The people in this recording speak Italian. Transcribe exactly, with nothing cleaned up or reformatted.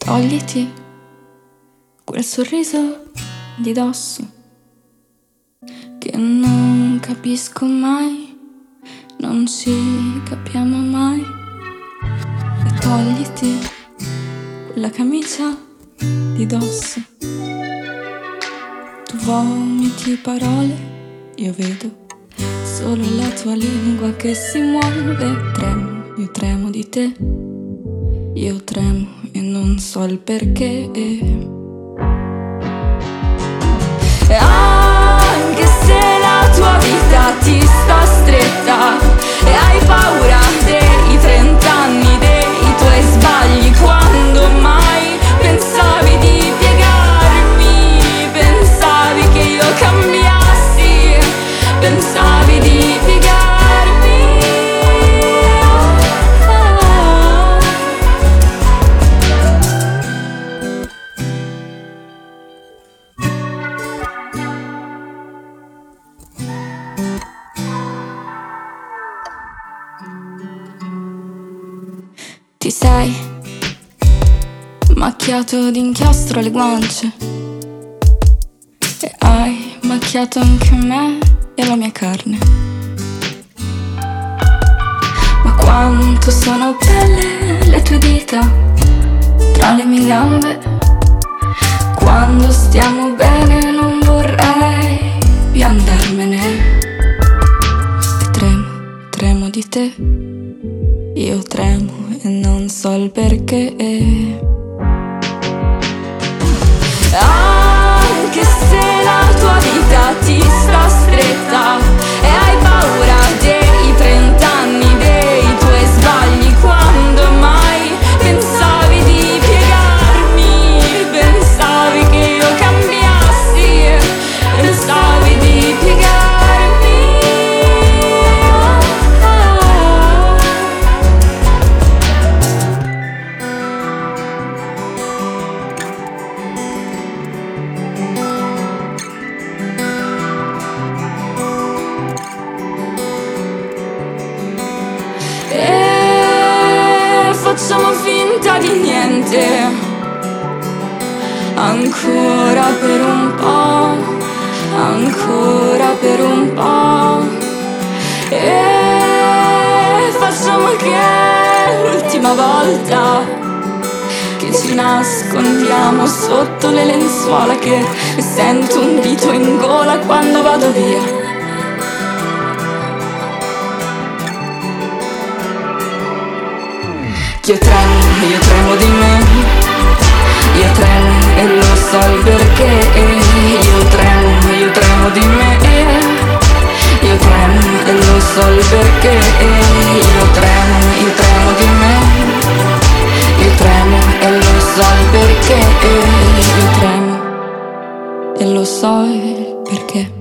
Togliti quel sorriso di dosso che non capisco mai, non ci capiamo mai. E togliti quella camicia di dosso. Tu vomiti parole, io vedo solo la tua lingua che si muove. Tremo, io tremo di te, io tremo e non so il perché. E anche se la tua vita ti sta stretta e hai paura dei trent'anni, dei tuoi sbagli, quando mai pensavi di piegarmi, pensavi che io cambiassi, pensavi di piegarmi. Ti sei macchiato d'inchiostro le guance e hai macchiato anche me e la mia carne. Ma quanto sono belle le tue dita tra le mie gambe. Quando stiamo bene non vorrei più andarmene. E tremo, tremo di te, io tremo e non so il perché. Anche se la tua vita ti sta stretta e hai paura dei trent'anni, dei tuoi sbagli, quando mai pensavi di piegarmi, pensavi che io cambiassi, pensavi di piegarmi. Facciamo finta di niente, ancora per un po', ancora per un po'. E facciamo che è l'ultima volta che ci nascondiamo sotto le lenzuola, che sento un dito in gola quando vado via. Io tremo, io tremo di me, io tremo e lo so il perché. Io tremo, io tremo di me, io tremo e lo so il perché. Io tremo, io tremo di me, io tremo e lo so il perché. Io tremo e lo so il perché.